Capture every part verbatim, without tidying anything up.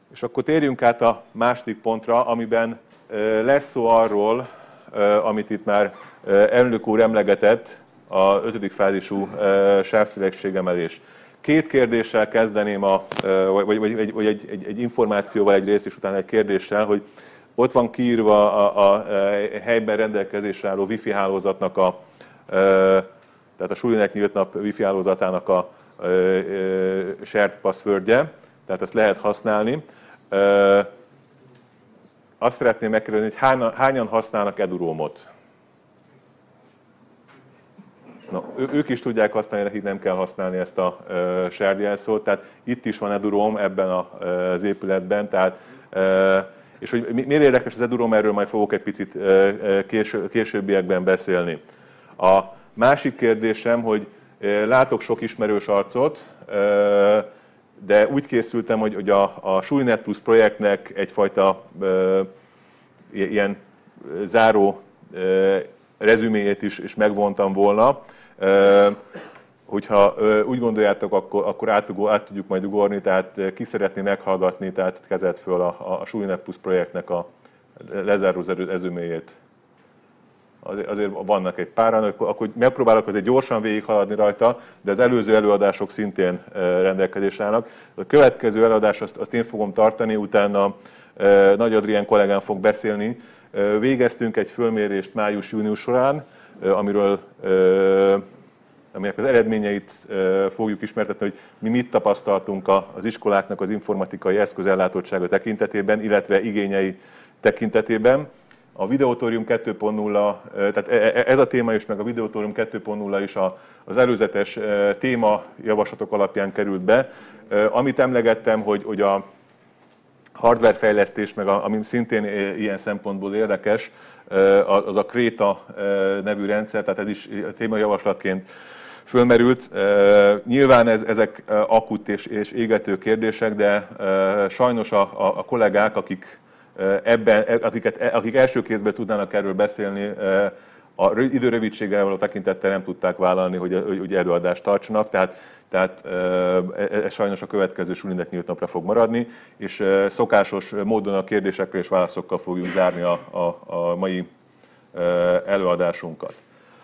És akkor térjünk át a második pontra, amiben lesz szó arról, amit itt már elnök úr emlegetett, a ötödik fázisú sávszélességemelés. Két kérdéssel kezdeném, a, vagy, vagy, vagy egy, egy, egy információval egyrészt, és utána egy kérdéssel, hogy ott van kiírva a, a helyben rendelkezésre álló Wi-Fi hálózatnak, a, tehát a Sulinet Nyílt Nap Wi-Fi hálózatának a shared passwordje, tehát ezt lehet használni. Azt szeretném megkérdezni, hogy hányan használnak eduroamot? Na, ők is tudják használni, nekik nem kell használni ezt a uh, shared jelszót, tehát itt is van eduroam ebben a, uh, az épületben, tehát, uh, és hogy miért érdekes az eduroam, erről majd fogok egy picit uh, késő, későbbiekben beszélni. A másik kérdésem, hogy uh, látok sok ismerős arcot, uh, de úgy készültem, hogy, hogy a, a Sulinet Plus projektnek egyfajta uh, ilyen záró uh, rezüméjét is, is megvontam volna. Uh, hogyha uh, úgy gondoljátok, akkor, akkor át, át tudjuk majd ugorni, tehát ki szeretné meghallgatni, tehát kezelt föl a, a Sulinet Plus projektnek a lezáró rezüméjét. Azért, azért vannak egy páran, akkor megpróbálok azért gyorsan végighaladni rajta, de az előző előadások szintén uh, rendelkezésre állnak. A következő előadás azt, azt én fogom tartani, utána uh, Nagy Adrián kollégám fog beszélni. Végeztünk egy fölmérést május-június során, amiről, aminek az eredményeit fogjuk ismertetni, hogy mi mit tapasztaltunk az iskoláknak az informatikai eszközellátottsága tekintetében, illetve igényei tekintetében. A Videotórium kettő pont nulla, tehát ez a téma is, meg a Videotórium kettő pont nulla is az előzetes téma javaslatok alapján került be. Amit emlegettem, hogy, hogy a hardware fejlesztés, meg a, ami szintén ilyen szempontból érdekes, az a Kréta nevű rendszer, tehát ez is témajavaslatként fölmerült. Nyilván ez, ezek akut és, és égető kérdések, de sajnos a, a, a kollégák, akik, ebben, akiket, akik első kézben tudnának erről beszélni, a időrövidséggel való tekintettel nem tudták vállalni, hogy, hogy előadást tartsanak, tehát, tehát ez sajnos a következő Sulinet Nyílt Napra fog maradni, és szokásos módon a kérdésekkel és válaszokkal fogjuk zárni a, a, a mai előadásunkat.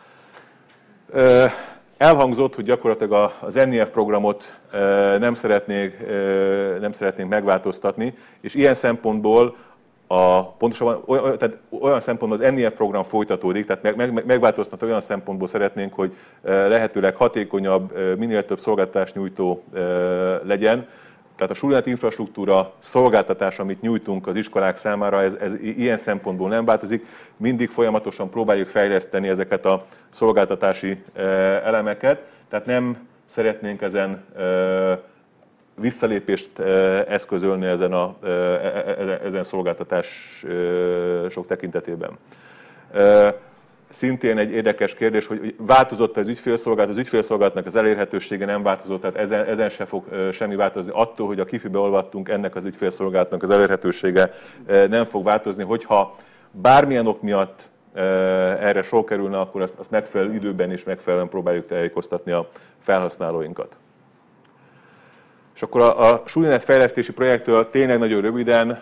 Elhangzott, hogy gyakorlatilag az en i ef programot nem szeretnénk, nem szeretnénk megváltoztatni, és ilyen szempontból A, pontosabban olyan, tehát olyan szempontból az en i ef program folytatódik, tehát meg, meg, megváltoztatni olyan szempontból szeretnénk, hogy lehetőleg hatékonyabb, minél több szolgáltatás nyújtó legyen. Tehát a Sulinet infrastruktúra szolgáltatás, amit nyújtunk az iskolák számára, ez, ez ilyen szempontból nem változik. Mindig folyamatosan próbáljuk fejleszteni ezeket a szolgáltatási elemeket, tehát nem szeretnénk ezen visszalépést eszközölni ezen a ezen szolgáltatások tekintetében. Szintén egy érdekes kérdés, hogy változott az ügyfélszolgálat, az ügyfélszolgálatnak az elérhetősége nem változott, tehát ezen, ezen se fog semmi változni. Attól, hogy a kifibe olvadtunk, ennek az ügyfélszolgálatnak az elérhetősége nem fog változni. Hogyha bármilyen ok miatt erre sor kerülne, akkor azt, azt megfelelő időben és megfelelően próbáljuk tájékoztatni a felhasználóinkat. És akkor a, a Sulinet fejlesztési projektről tényleg nagyon röviden,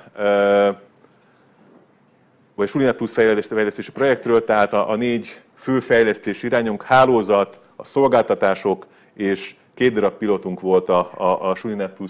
vagy Sulinet Plus fejlesztési projektről, tehát a, a négy fő fejlesztési irányunk, hálózat, a szolgáltatások és két darab pilotunk volt a, a, a Sulinet Plus.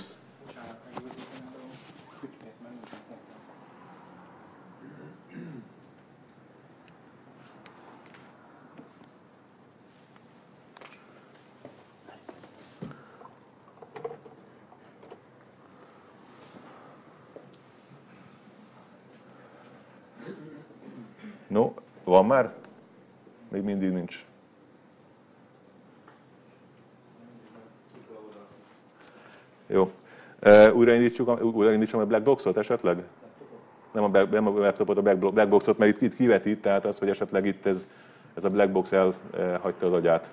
No, van már? Még mindig nincs. Jó. Uh, újraindítsuk, újraindítsam a Blackboxot esetleg? Nem a, back, nem a laptopot, a Blackboxot, mert itt, itt kivetít, tehát az, hogy esetleg itt ez, ez a Blackbox elhagyta az agyát.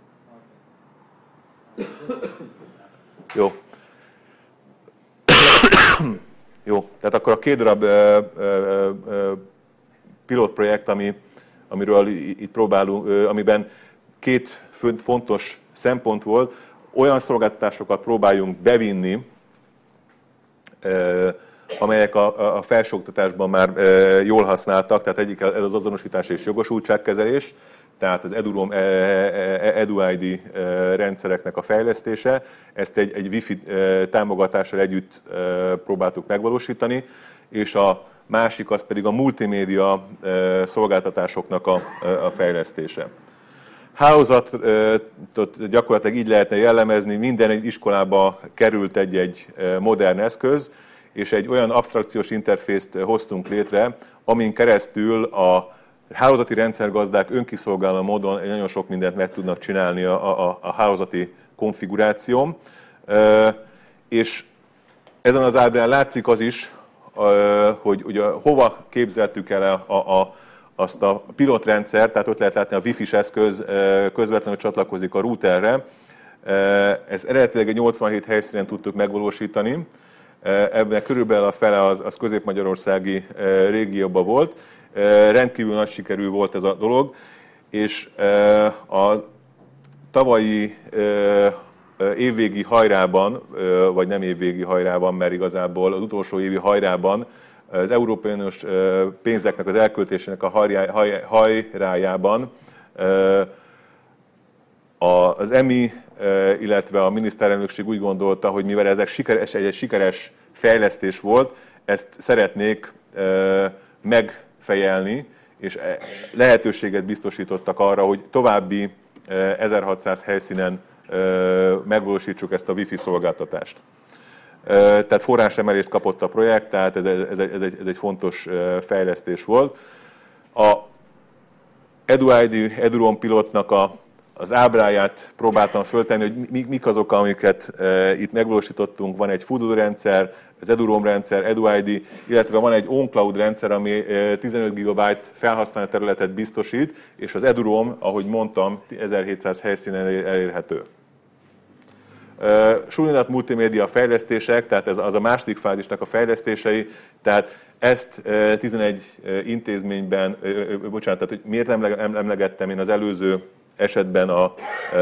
Jó. Jó, tehát akkor a két darab uh, uh, uh, pilotprojekt, ami, amiről itt próbálunk, amiben két fontos szempont volt, olyan szolgáltatásokat próbáljunk bevinni amelyek a, a felsőoktatásban már jól használtak, tehát egyik ez az azonosítás és jogosultságkezelés, tehát az eduroam EduID rendszereknek a fejlesztése, ezt egy, egy Wi-Fi támogatással együtt próbáltuk megvalósítani, és a másik az pedig a multimédia szolgáltatásoknak a, a fejlesztése. Hálózatot gyakorlatilag így lehetne jellemezni, minden egy iskolába került egy-egy modern eszköz, és egy olyan absztrakciós interfészt hoztunk létre, amin keresztül a hálózati rendszergazdák önkiszolgáló módon nagyon sok mindent meg tudnak csinálni a, a, a hálózati konfiguráción. És ezen az ábrán látszik az is, hogy ugye hova képzeltük el a, a, azt a pilotrendszert, tehát ott lehet látni a Wi-Fi-s eszköz közvetlenül csatlakozik a routerre. Ezt eredetileg egy nyolcvanhét helyszínen tudtuk megvalósítani. Ebben körülbelül a fele az, az közép-magyarországi régióban volt. Rendkívül nagy sikerű volt ez a dolog, és a tavalyi évvégi hajrában, vagy nem évvégi hajrában, mert igazából az utolsó évi hajrában az Európai Uniós pénzeknek az elköltésének a hajrájában az E M I, illetve a miniszterelnökség úgy gondolta, hogy mivel ezek sikeres, egy sikeres fejlesztés volt, ezt szeretnék megfejelni, és lehetőséget biztosítottak arra, hogy további ezerhatszáz helyszínen megvalósítsuk ezt a Wi-Fi szolgáltatást. Tehát forrásemelést kapott a projekt, tehát ez, ez, ez, egy, ez egy fontos fejlesztés volt. A EduID, eduroam pilotnak a, az ábráját próbáltam föltenni, hogy mik azok, amiket itt megvalósítottunk. Van egy Fudo rendszer, az eduroam rendszer, EduID, illetve van egy OnCloud rendszer, ami tizenöt gigabyte felhasználó területet biztosít, és az eduroam, ahogy mondtam, ezerhétszáz helyszínen elérhető. Sulinat multimédia fejlesztések, tehát ez az a második fázisnak a fejlesztései, tehát ezt tizenegy intézményben, bocsánat, tehát hogy miért nem emlegettem én az előző esetben a,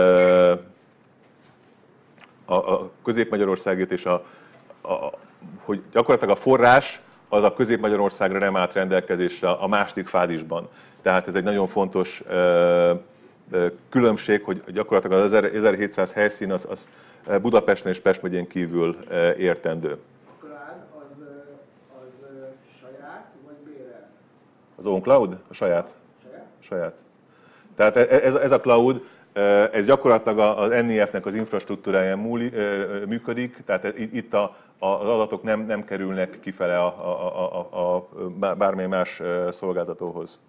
a, a Közép-Magyarországét, és a, a, hogy gyakorlatilag a forrás az a Közép-Magyarországra nem állt rendelkezésre a második fázisban. Tehát ez egy nagyon fontos különbség, hogy gyakorlatilag az ezerhétszáz helyszín az, az Budapesten és Pest megyén kívül értendő. A cloud az, az saját vagy bérelt? Az OnCloud? A saját. Saját? Saját. Tehát ez, ez a cloud, ez gyakorlatilag az N I F-nek az infrastruktúráján múli, működik, tehát itt a, az adatok nem, nem kerülnek kifele a, a, a, a bármely más szolgáltatóhoz.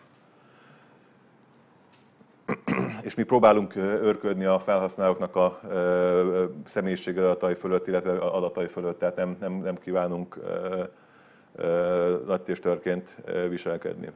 És mi próbálunk őrködni a felhasználóknak a személyiségi adatai fölött, illetve adatai fölött, tehát nem, nem, nem kívánunk nagytéstörként viselkedni.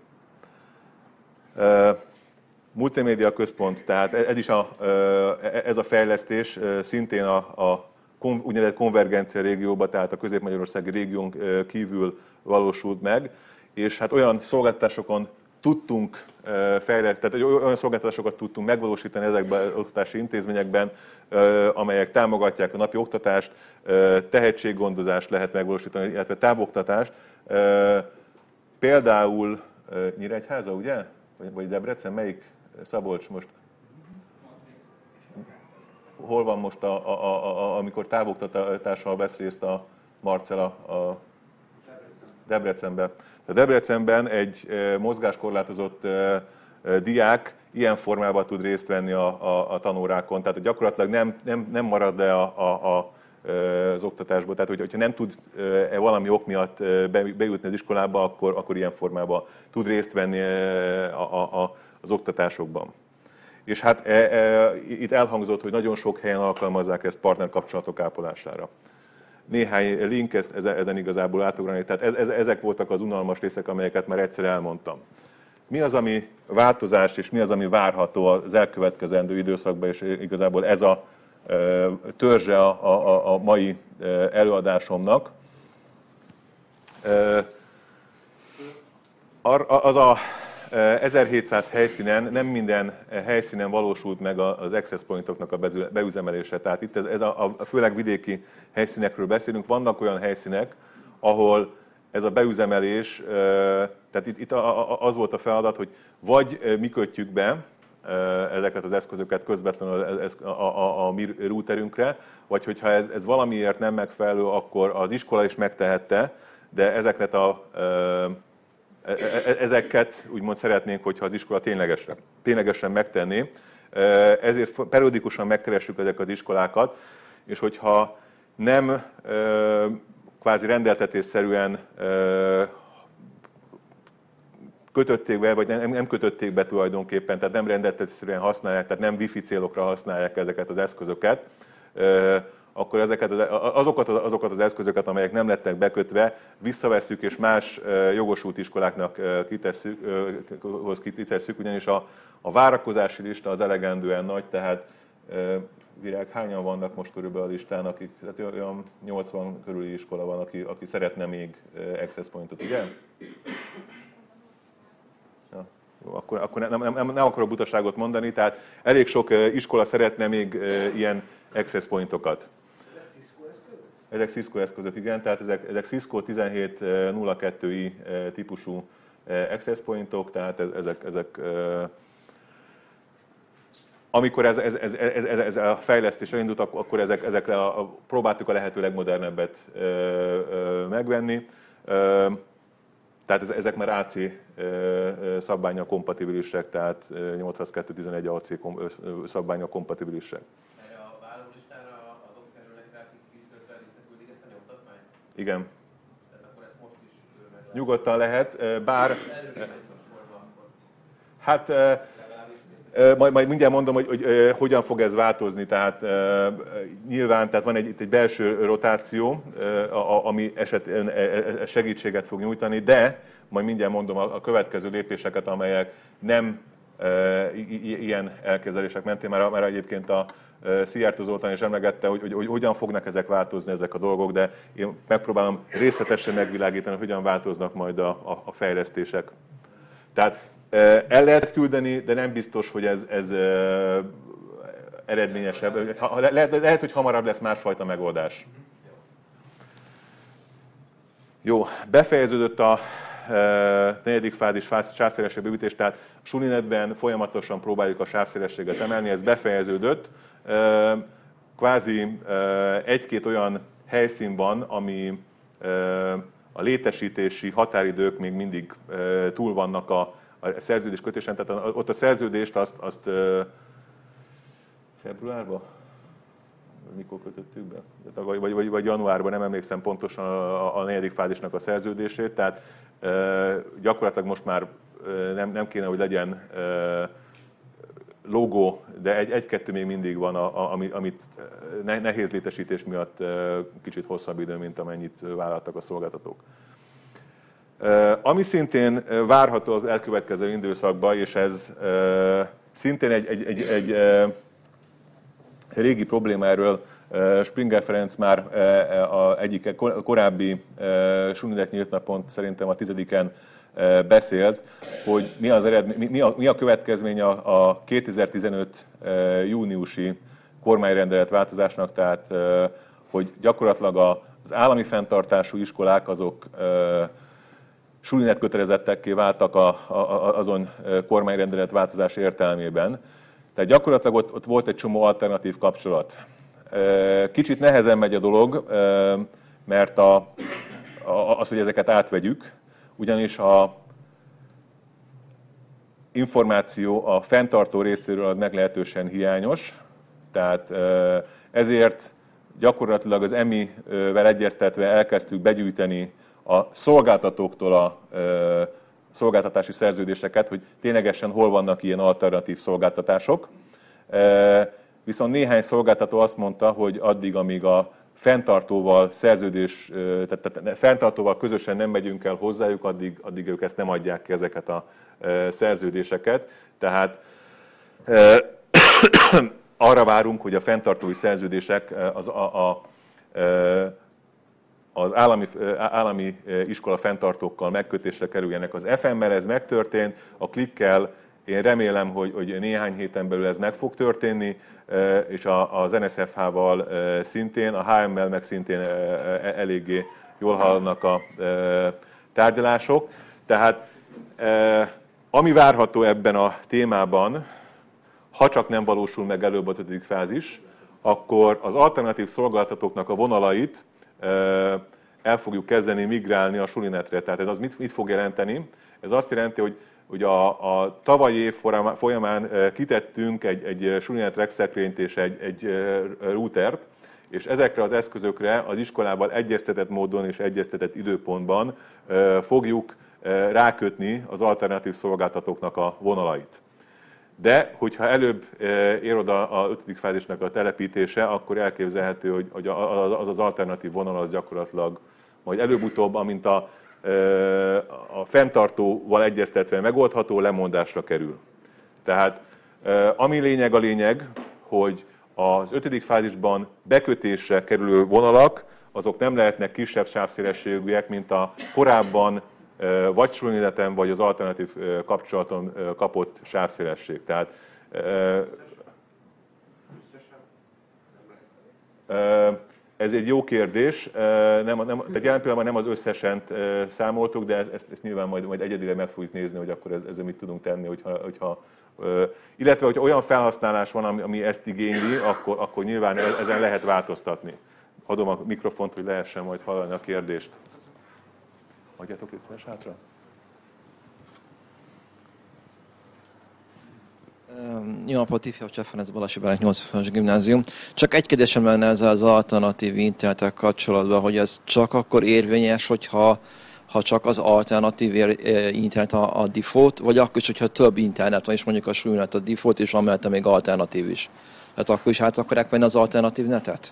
Multimédia központ, tehát ez is a, ez a fejlesztés szintén a, a úgynevezett konvergencia régióba, tehát a közép-magyarországi régión kívül valósult meg, és hát olyan szolgáltatásokon tudtunk fejleszteni, tehát olyan szolgáltatásokat tudtunk megvalósítani ezekben az oktatási intézményekben, amelyek támogatják a napi oktatást, tehetséggondozást lehet megvalósítani, illetve távoktatást. Például Nyíregyháza, ugye? Vagy Debrecen? Melyik? Szabolcs most? Hol van most, a, a, a, a, amikor távoktatással vesz részt a Marcella? A Debrecenben. A Debrecenben egy mozgáskorlátozott diák ilyen formában tud részt venni a, a, a tanórákon, tehát gyakorlatilag nem, nem, nem marad le a, a, a, az oktatásból. Tehát, hogyha nem tud valami ok miatt bejutni az iskolába, akkor, akkor ilyen formában tud részt venni a, a, a, az oktatásokban. És hát e, e, itt elhangzott, hogy nagyon sok helyen alkalmazzák ezt partnerkapcsolatok ápolására. Néhány link, ezen igazából átugrani, tehát ez, ez, ezek voltak az unalmas részek, amelyeket már egyszer elmondtam. Mi az, ami változás, és mi az, ami várható az elkövetkezendő időszakban, és igazából ez a törzse a, a, a mai előadásomnak. Az a ezerhétszáz helyszínen, nem minden helyszínen valósult meg az access pointoknak a beüzemelése. Tehát itt ez, ez a, a főleg vidéki helyszínekről beszélünk. Vannak olyan helyszínek, ahol ez a beüzemelés, tehát itt, itt az volt a feladat, hogy vagy mi kötjük be ezeket az eszközöket közvetlenül a, a, a, a mi routerünkre, vagy hogyha ez, ez valamiért nem megfelelő, akkor az iskola is megtehette, de ezeket a, ezeket úgymond szeretnénk, hogyha az iskola ténylegesen, ténylegesen megtenné. Ezért periódikusan megkeressük ezeket az iskolákat, és hogyha nem kvázi rendeltetésszerűen kötötték be, vagy nem, nem kötötték be tulajdonképpen, tehát nem rendeltetésszerűen használják, tehát nem wifi célokra használják ezeket az eszközöket, akkor ezeket az, azokat, azokat az eszközöket, amelyek nem lettek bekötve, visszavesszük és más jogosult iskoláknak kitesszük, hoz kitesszük, ugyanis a, a várakozási lista az elegendően nagy, tehát Virág, hányan vannak most körülbelül a listán, akik, tehát olyan nyolcvan körüli iskola van, aki, aki szeretne még access pointot, ugye? Ja, jó, akkor, akkor nem, nem, nem, nem akarok butaságot mondani, tehát elég sok iskola szeretne még ilyen access pointokat. Ezek Cisco eszközök, igen, tehát ezek, ezek Cisco tizenhét nulla kettő i típusú access pointok, tehát ezek, ezek amikor ez, ez, ez, ez, ez a fejlesztés elindult, akkor ezek, ezekre a, a, próbáltuk a lehető legmodernebbet ö, ö, megvenni. Ö, tehát ezek már á cé szabvánnyal kompatibilisek, tehát nyolcszázkettő tizenegy á cé szabvánnyal kompatibilisek. Erre a vállólistára azok kerülnek rá, akik visszaküldik ezt a nyomtatmányt? Igen. Tehát akkor ezt most is meg nyugodtan lehet, bár... Hát... Majd, majd mindjárt mondom, hogy, hogy, hogy hogyan fog ez változni, tehát nyilván tehát van egy, itt egy belső rotáció, ami esetén segítséget fog nyújtani, de majd mindjárt mondom a következő lépéseket, amelyek nem ilyen elképzelések mentén, mert, mert egyébként a Szijjártó Zoltán is emlegette, hogy, hogy, hogy hogyan fognak ezek változni, ezek a dolgok, de én megpróbálom részletesen megvilágítani, hogy hogyan változnak majd a, a, a fejlesztések. Tehát el lehet küldeni, de nem biztos, hogy ez, ez eredményesebb. Le, le, lehet, hogy hamarabb lesz másfajta megoldás. Jó, befejeződött a negyedik fázis sávszélesség bővítés, tehát Sulinetben folyamatosan próbáljuk a sávszélességet emelni, ez befejeződött. Kvázi egy-két olyan helyszín van, ami a létesítési határidők még mindig túl vannak a a szerződés kötésen, tehát ott a szerződést azt, azt uh, februárban? Mikor kötöttük be? Vagy, vagy, vagy januárban, nem emlékszem pontosan a, a negyedik fázisnak a szerződését, tehát uh, gyakorlatilag most már uh, nem, nem kéne, hogy legyen uh, logó, de egy, egy-kettő még mindig van, a, a, amit ne, nehéz létesítés miatt uh, kicsit hosszabb idő, mint amennyit vállaltak a szolgáltatók. Ami szintén várható az elkövetkező időszakban, és ez szintén egy, egy, egy, egy, egy régi probléma, erről Springer Ferenc már a egyik korábbi Sulinet nyílt napon, szerintem a tizediken beszélt, hogy mi, az eredmény, mi, a, mi a következménye a, a kétezer-tizenöt júniusi kormányrendelet változásnak, tehát hogy gyakorlatilag az állami fenntartású iskolák azok Sulinet kötelezettekké váltak a, a, azon kormányrendelet változás értelmében. Tehát gyakorlatilag ott, ott volt egy csomó alternatív kapcsolat. Kicsit nehezen megy a dolog, mert a, a, az, hogy ezeket átvegyük, ugyanis a információ a fenntartó részéről az meglehetősen hiányos, tehát ezért gyakorlatilag az e em i-vel egyeztetve elkezdtük begyűjteni a szolgáltatóktól a ö, szolgáltatási szerződéseket, hogy ténylegesen hol vannak ilyen alternatív szolgáltatások. E, viszont néhány szolgáltató azt mondta, hogy addig, amíg a fenntartóval szerződés, tehát, tehát fenntartóval közösen nem megyünk el hozzájuk, addig, addig ők ezt nem adják ki, ezeket a e, szerződéseket. Tehát e, arra várunk, hogy a fenntartói szerződések az a, a, a az állami, állami iskola fenntartókkal megkötésre kerüljenek. Az ef em-mel ez megtörtént, a klikkel én remélem, hogy, hogy néhány héten belül ez meg fog történni, és az en es ef há-val szintén, a há em-mel meg szintén eléggé jól haladnak a tárgyalások. Tehát ami várható ebben a témában, ha csak nem valósul meg előbb az ötödik fázis, akkor az alternatív szolgáltatóknak a vonalait el fogjuk kezdeni migrálni a Sulinetre. Tehát ez az mit, mit fog jelenteni? Ez azt jelenti, hogy, hogy a, a tavalyi év folyamán kitettünk egy, egy Sulinet rexekrényt és egy, egy routert, és ezekre az eszközökre az iskolával egyeztetett módon és egyeztetett időpontban fogjuk rákötni az alternatív szolgáltatóknak a vonalait. De, hogyha előbb ér oda a ötödik fázisnak a telepítése, akkor elképzelhető, hogy az az alternatív vonal az gyakorlatilag majd előbb-utóbb, amint a, a fenntartóval egyeztetve megoldható, lemondásra kerül. Tehát ami lényeg a lényeg, hogy az ötödik fázisban bekötésre kerülő vonalak, azok nem lehetnek kisebb sávszélességűek, mint a korábban vagy Sulineten, vagy az alternatív kapcsolaton kapott sávszélesség. Tehát ez egy jó kérdés. Nem, nem, tehát jelen pillanatban nem az összesent számoltuk, de ezt, ezt nyilván majd, majd egyedileg meg fogjuk nézni, hogy akkor ezzel mit tudunk tenni, hogyha, hogyha illetve, hogy olyan felhasználás van, ami, ami ezt igényli, akkor, akkor nyilván ezen lehet változtatni. Adom a mikrofont, hogy lehessen majd hallani a kérdést. Hagyjátok itt fel hátra. Jó napot, ifjabb Csefanec Balasi Bálint, nyolcvanas gimnázium. Csak egy kérdésem lenne ezzel az alternatív internettel kapcsolatban, hogy ez csak akkor érvényes, hogyha ha csak az alternatív internet a, a default, vagy akkor is, hogyha több internet van, és mondjuk a Sulinet a default, és van mellette még alternatív is. Tehát akkor is át akarják venni az alternatív netet?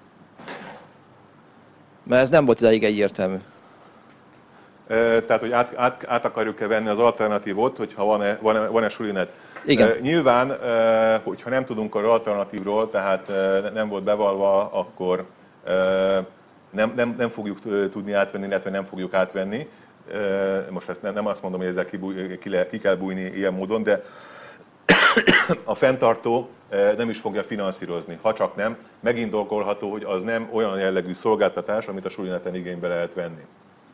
Mert ez nem volt ideig egyértelmű. Tehát, hogy át, át, át akarjuk-e venni az alternatívot, hogyha van-e, van-e, van-e Sulinet. Igen. Nyilván, hogyha nem tudunk az alternatívról, tehát nem volt bevalva, akkor nem, nem, nem fogjuk tudni átvenni, illetve nem fogjuk átvenni. Most ezt nem, nem azt mondom, hogy ezzel ki, ki, le, ki kell bújni ilyen módon, de a fenntartó nem is fogja finanszírozni. Ha csak nem, megindokolható, hogy az nem olyan jellegű szolgáltatás, amit a Sulineten igénybe lehet venni.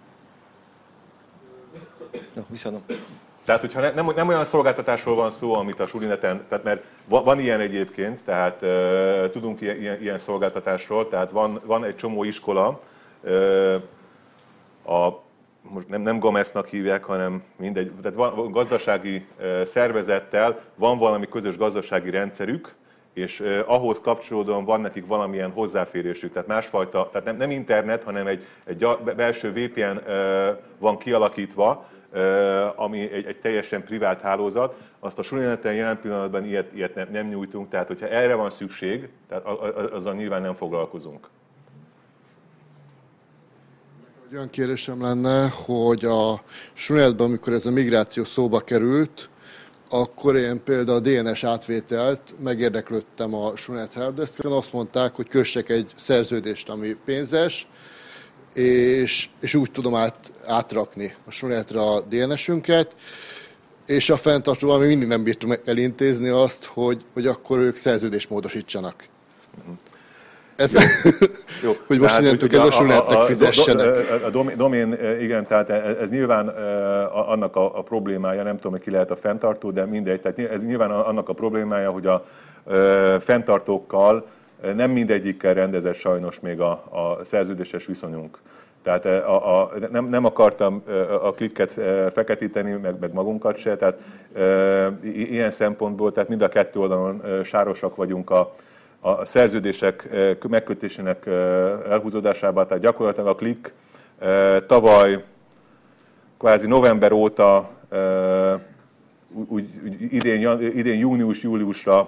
Jó, viszont. Tehát, hogyha nem, nem olyan szolgáltatásról van szó, amit a Sulineten, tehát mert van, van ilyen egyébként, tehát uh, tudunk ilyen, ilyen, ilyen szolgáltatásról, tehát van, van egy csomó iskola, uh, a, most nem, nem Gamesznak hívják, hanem mindegy, tehát van gazdasági uh, szervezettel, van valami közös gazdasági rendszerük, és uh, ahhoz kapcsolódóan van nekik valamilyen hozzáférésük, tehát másfajta, tehát nem, nem internet, hanem egy, egy belső vé pé en uh, van kialakítva, ami egy, egy teljesen privát hálózat, azt a Sulineten jelen pillanatban ilyet, ilyet nem, nem nyújtunk, tehát hogyha erre van szükség, tehát azzal nyilván nem foglalkozunk. Olyan kérdésem lenne, hogy a Sulinetben, amikor ez a migráció szóba került, akkor én például a dé en es átvételt megérdeklődtem a Sulinet helpdeskren, azt mondták, hogy kössek egy szerződést, ami pénzes, És, és úgy tudom át, átrakni a Sulinetre a dé en esünket, és a fenntartóval még mindig nem bírtam elintézni azt, hogy, hogy akkor ők szerződést módosítsanak. Ez, jó, hogy most innentől kezdve a Sulinetnek fizessenek. A, a, a domén, igen, tehát ez nyilván annak a, a problémája, nem tudom, hogy ki lehet a fenntartó, de mindegy, tehát ez nyilván annak a problémája, hogy a fenntartókkal nem mindegyikkel rendezett sajnos még a, a szerződéses viszonyunk. Tehát a, a, nem, nem akartam a klikket feketíteni, meg, meg magunkat se, tehát e, ilyen szempontból, tehát mind a kettő oldalon sárosak vagyunk a, a szerződések megkötésének elhúzódásában, tehát gyakorlatilag a klik tavaly, kvázi november óta, úgy, úgy idén, idén június-júliusra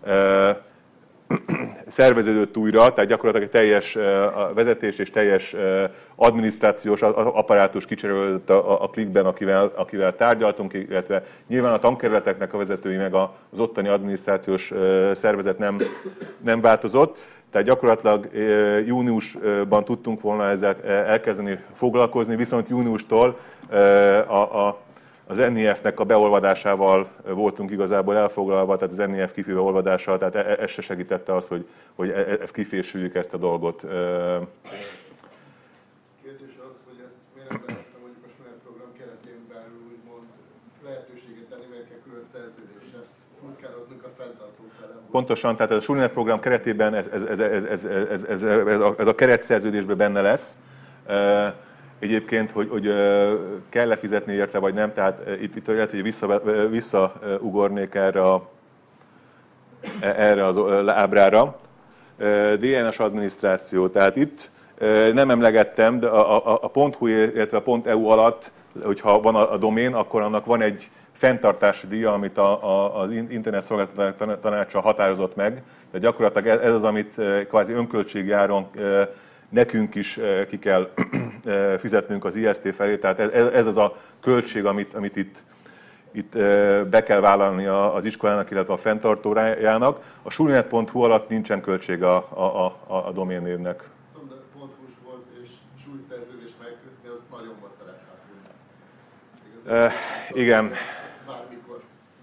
szerveződött újra, tehát gyakorlatilag teljes vezetés és teljes adminisztrációs apparátus kicserélődött a, a klikben, akivel, akivel tárgyaltunk, illetve nyilván a tankerületeknek a vezetői meg az ottani adminisztrációs szervezet nem, nem változott. Tehát gyakorlatilag júniusban tudtunk volna ezzel elkezdeni foglalkozni, viszont júniustól a, a az en i ef-nek a beolvadásával voltunk igazából elfoglalva, tehát az en i ef kifi beolvadással, tehát ez se segítette azt, hogy, hogy ezt kifésüljük ezt a dolgot. kérdés az, hogy ezt miért nem lehetne mondjuk a saját program keretén belül úgymond lehetőséget tenni, mert kell külön szerződéssel futkároznunk a fenntartó felem. Pontosan, tehát a SURNet program keretében ez, ez, ez, ez, ez, ez, ez, ez, a, ez a keretszerződésben benne lesz. Egyébként, hogy, hogy kell-e fizetni érte, vagy nem, tehát itt, itt lehet, hogy vissza, visszaugornék erre, a, erre az ábrára. dé en es adminisztráció, tehát itt nem emlegettem, de a, a, a .hu, illetve a .eu alatt, hogyha van a, a domén, akkor annak van egy fenntartási díja, amit a, a, az internet szolgáltatások tanácsa határozott meg. Tehát gyakorlatilag ez az, amit kvázi önköltségi áron nekünk is ki kell fizetnünk az i es té felé. Tehát ez, ez az a költség, amit, amit itt, itt be kell vállalni az iskolának, illetve a fenntartójának. A surnet pont hu alatt nincsen költség a, a, a, a doménnévnek. Tudom, de pont hús volt, és súlyszerződés megkötni, az nagyon macerát. Uh, igen. Bármikor.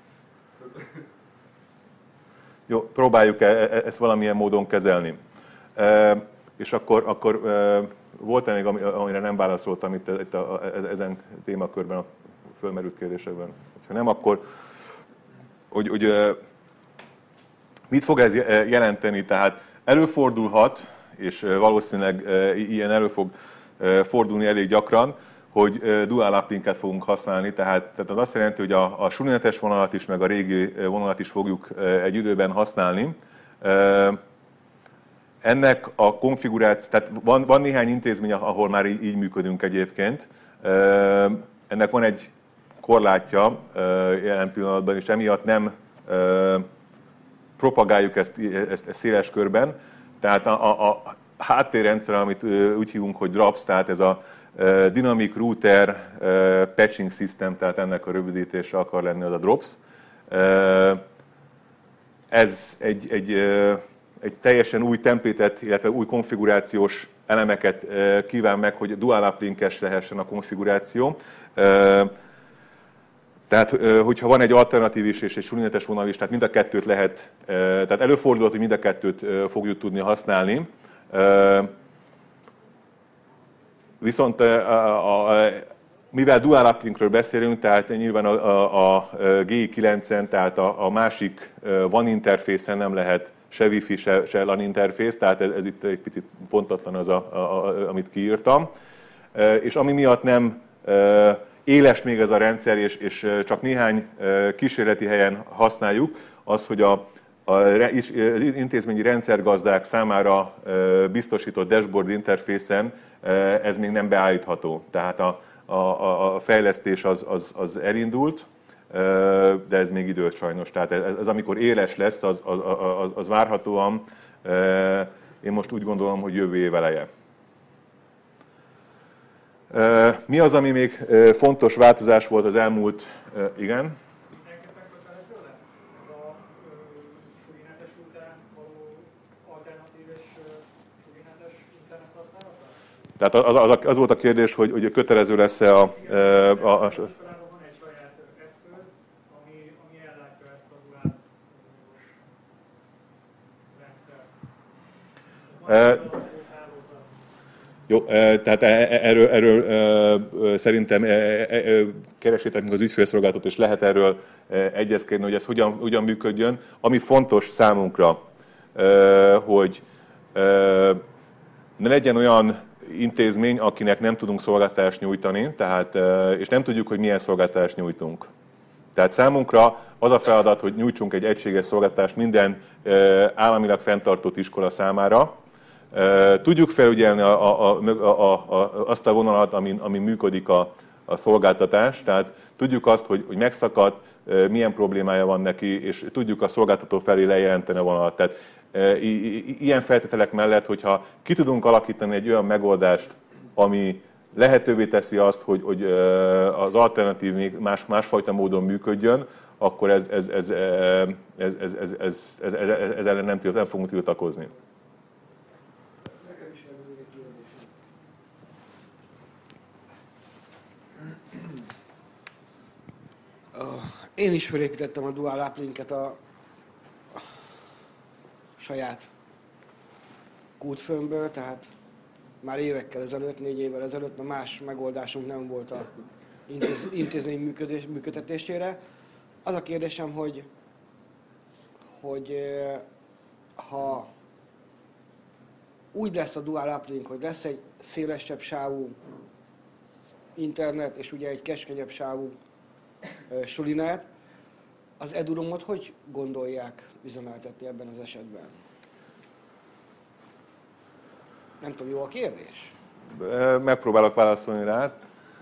Jó, próbáljuk -e ezt valamilyen módon kezelni. Uh, és akkor, akkor uh, volt-e még, amire nem válaszoltam itt, itt a, a, ezen témakörben, a fölmerült kérdésekben? Ha nem, akkor hogy, hogy, uh, mit fog ez jelenteni? Tehát előfordulhat, és valószínűleg uh, ilyen elő fog uh, fordulni elég gyakran, hogy dual uplinket fogunk használni, tehát, tehát az azt jelenti, hogy a, a SURNetes vonalat is, meg a régi vonalat is fogjuk egy időben használni. Ennek a konfiguráció, tehát van, van néhány intézmény, ahol már így, így működünk egyébként. Ennek van egy korlátja jelen pillanatban, és emiatt nem propagáljuk ezt, ezt, ezt széles körben. Tehát a, a, a háttérrendszer, amit úgy hívunk, hogy drops, tehát ez a Dynamic Router Patching System, tehát ennek a rövidítése akar lenni, az a drops. Ez egy, egy, egy teljesen új templétet, illetve új konfigurációs elemeket kíván meg, hogy dual uplinkes lehessen a konfiguráció. Tehát, hogyha van egy alternatív is és egy surnetes vonal is, tehát mind a kettőt lehet, tehát előfordulhat, hogy mind a kettőt fogjuk tudni használni. Viszont a, a, mivel dual uplinkről beszélünk, tehát nyilván a, a, a gé i kilencen, tehát a, a másik WAN interfészen nem lehet se Wi-Fi, se, se LAN interfész, tehát ez, ez itt egy picit pontatlan az, a, a, a, amit kiírtam. És ami miatt nem éles még ez a rendszer, és, és csak néhány kísérleti helyen használjuk, az, hogy a az intézményi rendszergazdák számára biztosított dashboard interfészen ez még nem beállítható. Tehát a, a, a fejlesztés az, az, az elindult, de ez még időt sajnos. Tehát ez, ez amikor éles lesz, az, az, az, az várhatóan, én most úgy gondolom, hogy jövő év eleje. Mi az, ami még fontos változás volt az elmúlt, igen? Tehát az, az, az volt a kérdés, hogy, hogy kötelező lesz-e a... a, a, a iskolában van egy saját eszköz, ami, ami ellátja ezt a dual rendszert. Jó, tehát erről, erről szerintem keresétek meg az ügyfélszolgálatot, és lehet erről egyezkedni, hogy ez hogyan, hogyan működjön. Ami fontos számunkra, hogy ne legyen olyan intézmény, akinek nem tudunk szolgáltatást nyújtani, tehát, és nem tudjuk, hogy milyen szolgáltatást nyújtunk. Tehát számunkra az a feladat, hogy nyújtsunk egy egységes szolgáltatást minden államilag fenntartott iskola számára. Tudjuk felügyelni a, a, a, a, azt a vonalat, ami, ami működik a, a szolgáltatás, tehát tudjuk azt, hogy, hogy megszakadt, milyen problémája van neki, és tudjuk a szolgáltató felé lejelenteni a vonalat. Tehát ilyen feltételek mellett, hogyha ki tudunk alakítani egy olyan megoldást, ami lehetővé teszi azt, hogy, hogy az alternatív még más, másfajta módon működjön, akkor ez, ez, ez, ez, ez, ez, ez, ez, ez, ez, ez ellen nem, nem fogunk tiltakozni. Én is felépítettem a dual uplinket a saját kútfőmből, tehát már évekkel ezelőtt, négy évvel ezelőtt, mert más megoldásunk nem volt a intéz, intézmény működés, működtetésére. Az a kérdésem, hogy, hogy ha úgy lesz a dual uplink, hogy lesz egy szélesebb sávú internet, és ugye egy keskenyebb sávú uh, sulinet, az edurumot hogy gondolják üzemeltetni ebben az esetben? Nem tudom, jó a kérdés? Megpróbálok válaszolni rá.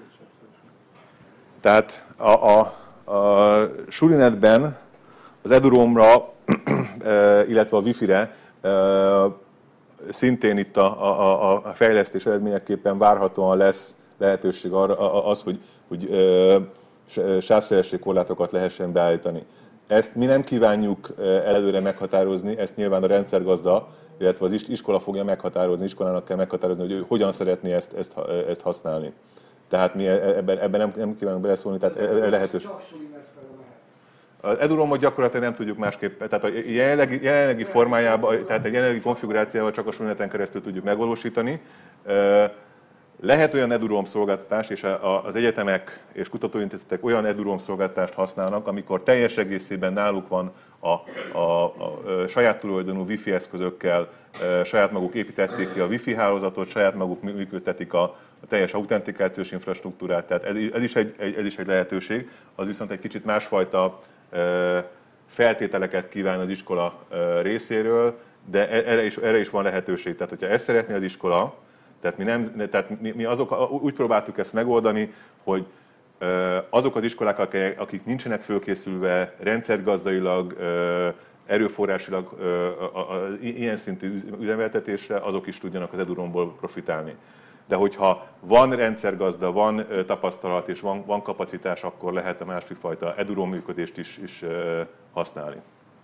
Tehát a, a, a sulinetben az eduromra, illetve a wifi-re szintén itt a, a, a fejlesztés eredményeképpen várhatóan lesz lehetőség arra, az, hogy, hogy sávszélességkorlátokat lehessen beállítani. Ezt mi nem kívánjuk előre meghatározni, ezt nyilván a rendszergazda, illetve az iskola fogja meghatározni, iskolának kell meghatározni, hogy ő hogyan szeretné ezt, ezt, ezt használni. Tehát mi ebben, ebben nem, nem kívánunk beleszólni, tehát lehetőség. Az eduromot gyakorlatilag nem tudjuk másképp, tehát a jelenlegi, jelenlegi formájában, tehát a jelenlegi konfigurációval csak a sulineten keresztül tudjuk megvalósítani. Lehet olyan edurom szolgáltatás, és az egyetemek és kutatóintézetek olyan edurom szolgáltatást használnak, amikor teljes egészében náluk van a, a, a saját tulajdonú wifi eszközökkel, saját maguk építették ki a wifi hálózatot, saját maguk működtetik a, a teljes autentikációs infrastruktúrát, tehát ez, ez, is egy, ez is egy lehetőség, az viszont egy kicsit másfajta feltételeket kíván az iskola részéről, de erre is, erre is van lehetőség. Tehát, hogyha ezt szeretné az iskola, tehát mi, nem, tehát mi, mi azok, úgy próbáltuk ezt megoldani, hogy azok az iskolák, akik nincsenek fölkészülve rendszergazdailag, erőforrásilag ilyen szintű üzemeltetésre, azok is tudjanak az eduromból profitálni. De hogyha van rendszergazda, van tapasztalat és van, van kapacitás, akkor lehet a másik fajta edurom működést is, is használni.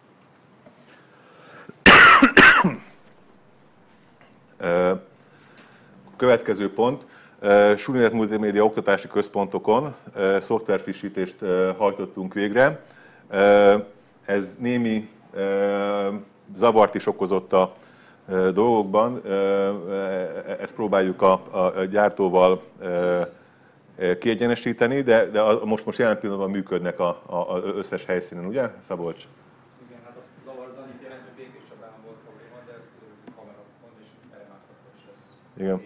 Következő pont, Sulinet multimédia oktatási központokon szoftverfrissítést hajtottunk végre. Ez némi zavart is okozott a dolgokban, ezt próbáljuk a, a gyártóval kiegyenesíteni, de, de most, most jelen pillanatban működnek az összes helyszínen, ugye, Szabolcs? Igen, hát a zavar az annyit jelent, hogy Békéscsabán volt probléma, de ez kiderült, hogy kamerapon és telemászatban is lesz. Igen.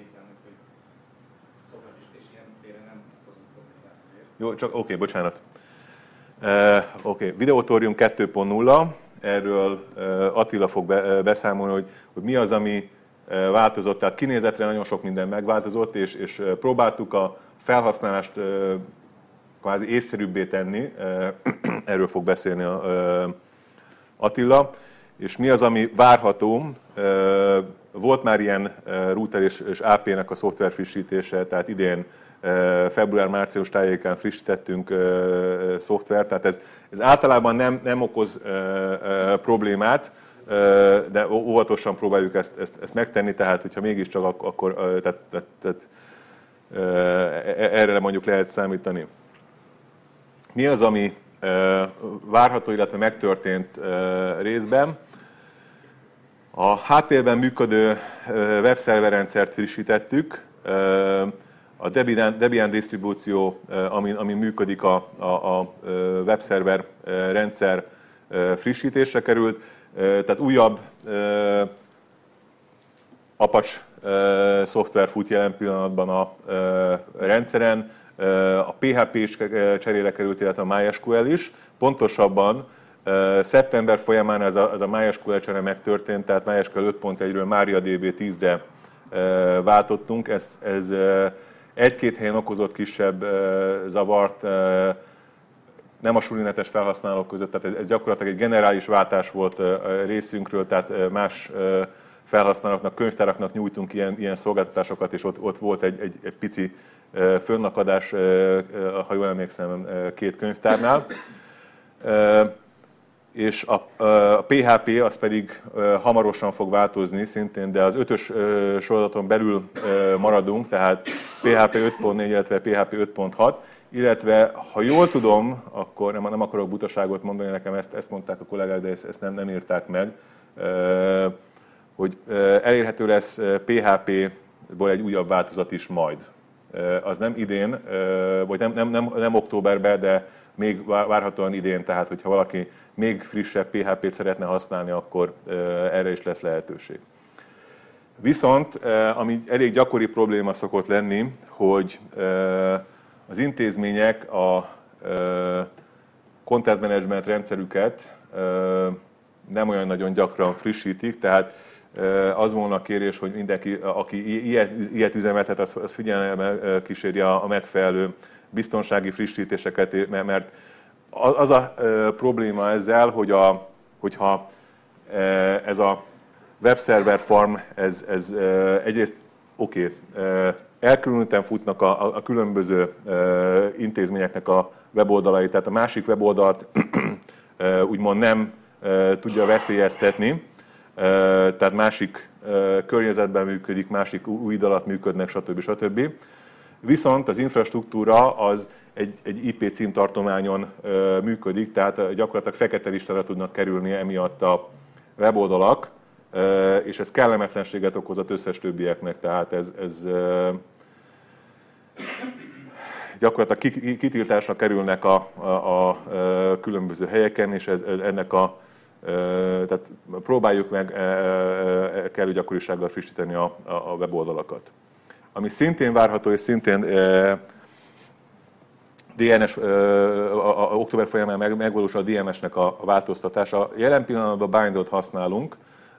Jó, csak oké, okay, bocsánat. Uh, oké, okay. Videotórium kettő pont nulla, erről uh, Attila fog be, beszámolni, hogy, hogy mi az, ami uh, változott. Tehát kinézetre nagyon sok minden megváltozott, és, és uh, próbáltuk a felhasználást uh, kvázi észszerűbbé tenni. Uh, erről fog beszélni a, uh, Attila. És mi az, ami várható? Uh, volt már ilyen uh, router és, és á pé-nek a szoftver frissítése, tehát idén február-március tájékán frissítettünk uh, szoftvert, tehát ez, ez általában nem, nem okoz uh, uh, problémát, uh, de óvatosan próbáljuk ezt, ezt, ezt megtenni, tehát hogyha mégiscsak ak- akkor uh, tehát, tehát, tehát, uh, erre mondjuk lehet számítani. Mi az, ami uh, várható, illetve megtörtént uh, részben? A háttérben működő uh, webszerverrendszert frissítettük, uh, a Debian, Debian disztribúció, ami, ami működik, a, a, a webszerver rendszer frissítésre került, tehát újabb Apache szoftver fut jelen pillanatban a rendszeren, a pé há pé is cserére került, illetve a MySQL is. Pontosabban szeptember folyamán ez a, ez a MySQL csere megtörtént, tehát MySQL öt pont egyről MariaDB tízre váltottunk. Ez, ez egy-két helyen okozott kisebb zavart, nem a sulinetes felhasználók között, tehát ez, ez gyakorlatilag egy generális váltás volt részünkről, tehát más felhasználóknak, könyvtáraknak nyújtunk ilyen, ilyen szolgáltatásokat, és ott, ott volt egy, egy, egy pici fönnakadás, ha jól emlékszem, két könyvtárnál. És a, a pé há pé az pedig hamarosan fog változni szintén, de az ötös sorozaton belül maradunk, tehát pé há pé öt pont négy, illetve pé há pé öt pont hat, illetve ha jól tudom, akkor nem, nem akarok butaságot mondani, nekem ezt, ezt mondták a kollégák, de ezt, ezt nem, nem írták meg, hogy elérhető lesz pé há pé egy újabb változat is majd. Az nem idén, vagy nem, nem, nem, nem októberben, de még várhatóan idén, tehát hogyha valaki még frissebb pé há pét szeretne használni, akkor erre is lesz lehetőség. Viszont, ami elég gyakori probléma szokott lenni, hogy az intézmények a content management rendszerüket nem olyan nagyon gyakran frissítik, tehát az volna a kérés, hogy mindenki, aki ilyet, ilyet üzemeltet, az, az figyelemmel kíséri a megfelelő biztonsági frissítéseket, mert az a probléma ezzel, hogy a, hogyha ez a webserver farm, ez, ez egyrészt oké, okay, elkülönülten futnak a, a különböző intézményeknek a weboldalai, tehát a másik weboldalt úgymond nem tudja veszélyeztetni, tehát másik környezetben működik, másik új alatt működnek, stb. stb. Viszont az infrastruktúra az egy, egy i pé címtartományon működik, tehát gyakorlatilag fekete listára tudnak kerülni emiatt a weboldalak, és ez kellemetlenséget okoz az összes többieknek, tehát ez, ez gyakorlatilag kitiltásra kerülnek a, a, a különböző helyeken, és ez, ennek a, tehát próbáljuk meg kellő gyakorisággal frissíteni a, a weboldalakat. Ami szintén várható, és szintén dé en es, a, a október folyamán meg, megvalósul a dé en es-nek a, a változtatása. Jelen pillanatban Bindot használunk,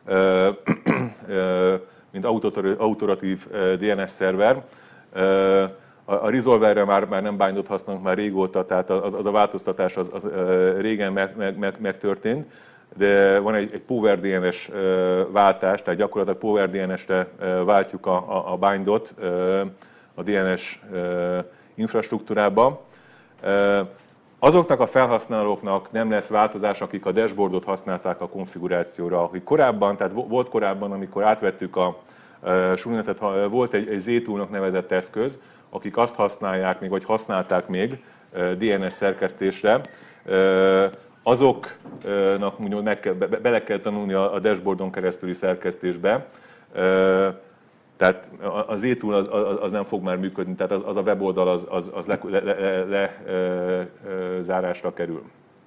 mint autoratív dé en es szerver. A Resolverre már, már nem Bindot használunk már régóta, tehát az, az a változtatás az, az régen meg, meg, meg, megtörtént, de van egy, egy PowerDNS váltás, tehát gyakorlatilag PowerDNS-re váltjuk a, a, a Bindot a dé en es infrastruktúrába. Azoknak a felhasználóknak nem lesz változás, akik a dashboardot használták a konfigurációra. Hogy korábban, tehát volt korábban, amikor átvettük a Sulinetet, volt egy, egy Z-Toolnak nevezett eszköz, akik azt használják még, vagy használták még dé en es szerkesztésre, azoknak mondjuk meg kell, be, bele kell tanulni a dashboardon keresztüli szerkesztésbe. Tehát a Z-Tool az, az, az nem fog már működni, tehát az, az a weboldal az, az, az lezárásra le, le, le, kerül.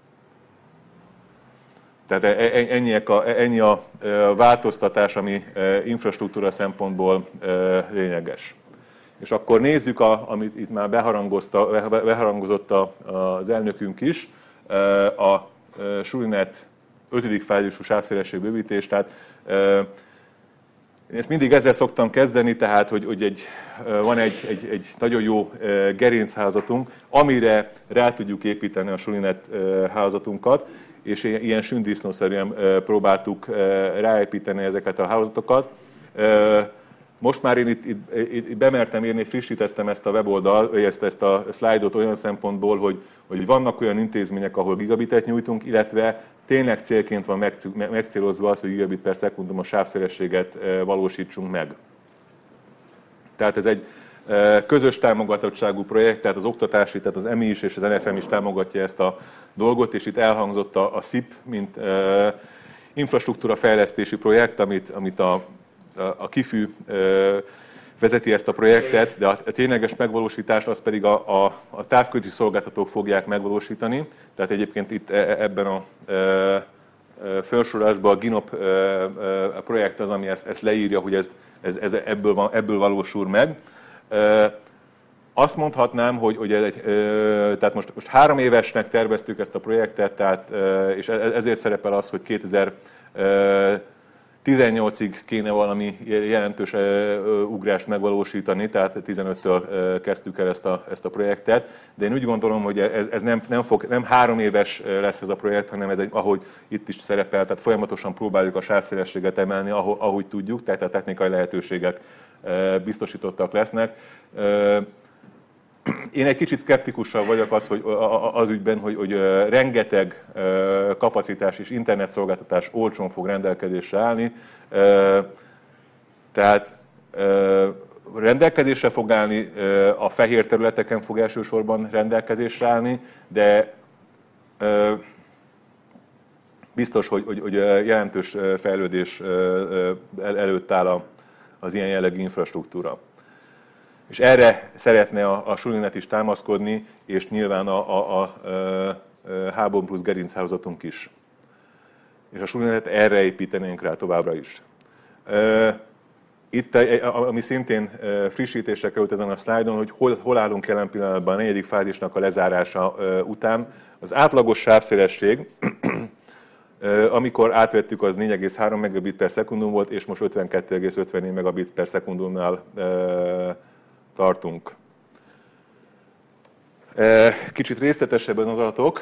Tehát ennyi a, ennyi a változtatás, ami infrastruktúra szempontból lényeges. És akkor nézzük, a, amit itt már beharangozott az elnökünk is, a Sulinet ötödik fázisú sávszélesség bővítés. Tehát én ezt mindig ezzel szoktam kezdeni, tehát hogy, hogy egy, van egy, egy, egy nagyon jó gerinchálózatunk, amire rá tudjuk építeni a Sulinet hálózatunkat, és ilyen sündisznószerűen próbáltuk ráépíteni ezeket a hálózatokat. Most már én itt, itt, itt bemertem írni, frissítettem ezt a weboldal, ezt, ezt a szlájdot olyan szempontból, hogy, hogy vannak olyan intézmények, ahol gigabitet nyújtunk, illetve tényleg célként van megcélozva az, hogy gigabit per szekundumos sávszélességet valósítsunk meg. Tehát ez egy közös támogatottságú projekt, tehát az oktatási, tehát az em i is és az en ef em is támogatja ezt a dolgot, és itt elhangzott a, a szip, mint infrastruktúra fejlesztési projekt, amit, amit a a KIFÜ vezeti ezt a projektet, de a tényleges megvalósítás az pedig a, a, a távközlési szolgáltatók fogják megvalósítani. Tehát egyébként itt ebben a felsorolásban a Ginop a projekt az, ami ezt, ezt leírja, hogy ez, ez, ez ebből, van, ebből valósul meg. Azt mondhatnám, hogy, hogy ez egy, tehát most, most három évesnek terveztük ezt a projektet, tehát, és ezért szerepel az, hogy kétezer-tizennyolcig kéne valami jelentős ugrást megvalósítani, tehát tizenöttől kezdtük el ezt a, ezt a projektet, de én úgy gondolom, hogy ez, ez nem, nem, fog, nem három éves lesz ez a projekt, hanem ez egy, ahogy itt is szerepel, tehát folyamatosan próbáljuk a sávszélességet emelni, ahogy, ahogy tudjuk, tehát a technikai lehetőségek biztosítottak lesznek. Én egy kicsit szkeptikusabb vagyok az, hogy az ügyben, hogy, hogy rengeteg kapacitás és internetszolgáltatás olcsón fog rendelkezésre állni. Tehát rendelkezésre fog állni, a fehér területeken fog elsősorban rendelkezésre állni, de biztos, hogy, hogy, hogy jelentős fejlődés előtt áll a az ilyen jellegű infrastruktúra. És erre szeretne a, a Sulinet is támaszkodni, és nyilván a, a, a, a háború plusz gerinchálózatunk is. És a Sulinetet erre építenénk rá továbbra is. Itt, ami szintén frissítésre került ezen a szlájdon, hogy hol, hol állunk jelen pillanatban a negyedik fázisnak a lezárása után. Az átlagos sávszélesség, amikor átvettük, az négy egész három megabit per szekundum volt, és most ötvenkettő egész ötvennégy megabit per szekundumnál tartunk. Kicsit részletesebben az adatok.